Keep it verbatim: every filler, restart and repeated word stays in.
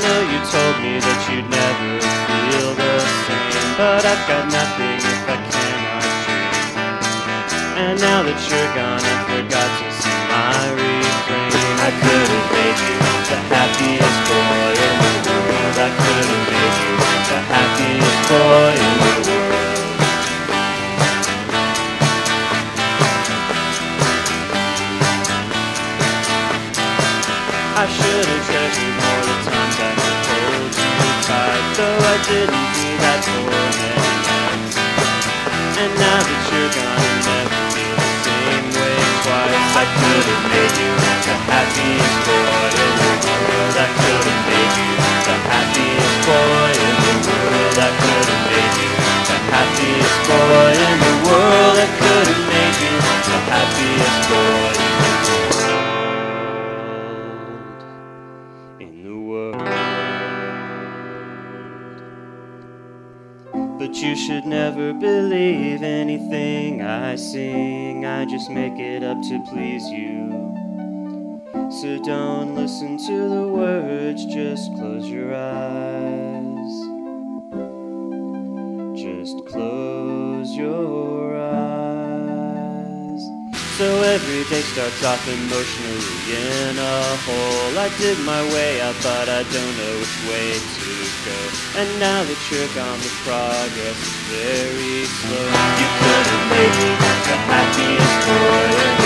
Until you told me that you'd never feel the same. But I've got nothing if I cannot dream. And now that you're gone, I forgot to sing my refrain. I could have made you the happiest boy in the world. I could have made you the happiest boy in the world. I should have treasured more the times I could hold you tight, though I didn't do that for many nights. And now that you're gone, I'll never feel the same way twice. I could have made you the happiest boy in the world. I could have made you the happiest boy in the world. I could have made you the happiest boy in the world. I could have made you the happiest boy in the world. But you should never believe anything I sing. I just make it up to please you. So don't listen to the words, just close your eyes. Just close your eyes. So every day starts off emotionally in a hole. I dig my way out, but I don't know which way to go. And now that you're gone, the progress is very slow. You could have made me the happiest boy in